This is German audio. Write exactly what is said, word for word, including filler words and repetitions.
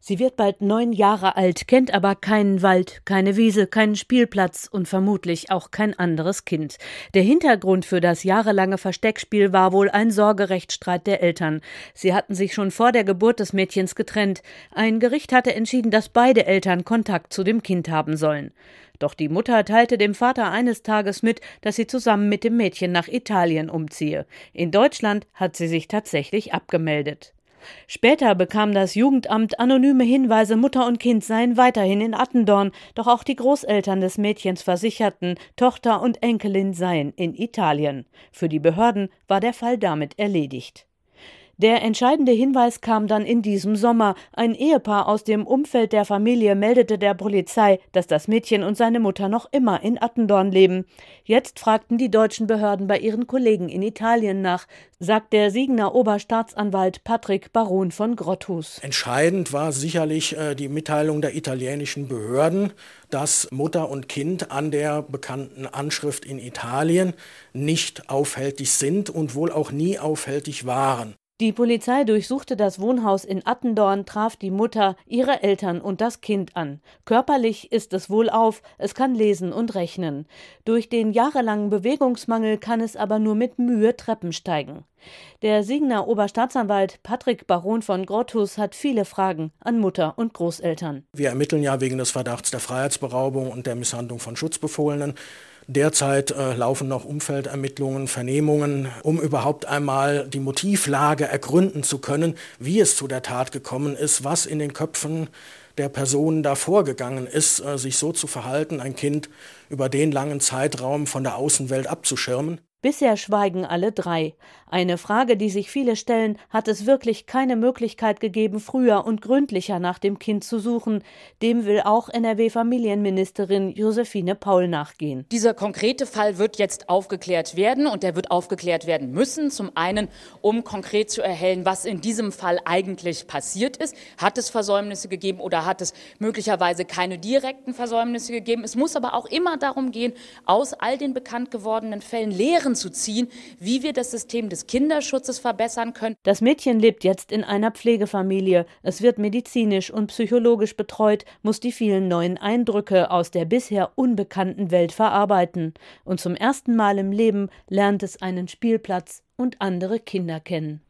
Sie wird bald neun Jahre alt, kennt aber keinen Wald, keine Wiese, keinen Spielplatz und vermutlich auch kein anderes Kind. Der Hintergrund für das jahrelange Versteckspiel war wohl ein Sorgerechtsstreit der Eltern. Sie hatten sich schon vor der Geburt des Mädchens getrennt. Ein Gericht hatte entschieden, dass beide Eltern Kontakt zu dem Kind haben sollen. Doch die Mutter teilte dem Vater eines Tages mit, dass sie zusammen mit dem Mädchen nach Italien umziehe. In Deutschland hat sie sich tatsächlich abgemeldet. Später bekam das Jugendamt anonyme Hinweise, Mutter und Kind seien weiterhin in Attendorn, doch auch die Großeltern des Mädchens versicherten, Tochter und Enkelin seien in Italien. Für die Behörden war der Fall damit erledigt. Der entscheidende Hinweis kam dann in diesem Sommer. Ein Ehepaar aus dem Umfeld der Familie meldete der Polizei, dass das Mädchen und seine Mutter noch immer in Attendorn leben. Jetzt fragten die deutschen Behörden bei ihren Kollegen in Italien nach, sagt der Siegener Oberstaatsanwalt Patrick Baron von Grotthus. Entscheidend war sicherlich äh, die Mitteilung der italienischen Behörden, dass Mutter und Kind an der bekannten Anschrift in Italien nicht auffällig sind und wohl auch nie auffällig waren. Die Polizei durchsuchte das Wohnhaus in Attendorn, traf die Mutter, ihre Eltern und das Kind an. Körperlich ist es wohlauf, es kann lesen und rechnen. Durch den jahrelangen Bewegungsmangel kann es aber nur mit Mühe Treppen steigen. Der Siegener Oberstaatsanwalt Patrick Baron von Grotthus hat viele Fragen an Mutter und Großeltern. Wir ermitteln ja wegen des Verdachts der Freiheitsberaubung und der Misshandlung von Schutzbefohlenen. Derzeit äh, laufen noch Umfeldermittlungen, Vernehmungen, um überhaupt einmal die Motivlage ergründen zu können, wie es zu der Tat gekommen ist, was in den Köpfen der Personen da vorgegangen ist, äh, sich so zu verhalten, ein Kind über den langen Zeitraum von der Außenwelt abzuschirmen. Bisher schweigen alle drei. Eine Frage, die sich viele stellen: Hat es wirklich keine Möglichkeit gegeben, früher und gründlicher nach dem Kind zu suchen? Dem will auch N R W-Familienministerin Josephine Paul nachgehen. Dieser konkrete Fall wird jetzt aufgeklärt werden und der wird aufgeklärt werden müssen. Zum einen, um konkret zu erhellen, was in diesem Fall eigentlich passiert ist. Hat es Versäumnisse gegeben oder hat es möglicherweise keine direkten Versäumnisse gegeben? Es muss aber auch immer darum gehen, aus all den bekannt gewordenen Fällen Lehren zu ziehen, wie wir das System des Kinderschutzes verbessern können. Das Mädchen lebt jetzt in einer Pflegefamilie. Es wird medizinisch und psychologisch betreut, muss die vielen neuen Eindrücke aus der bisher unbekannten Welt verarbeiten. Und zum ersten Mal im Leben lernt es einen Spielplatz und andere Kinder kennen.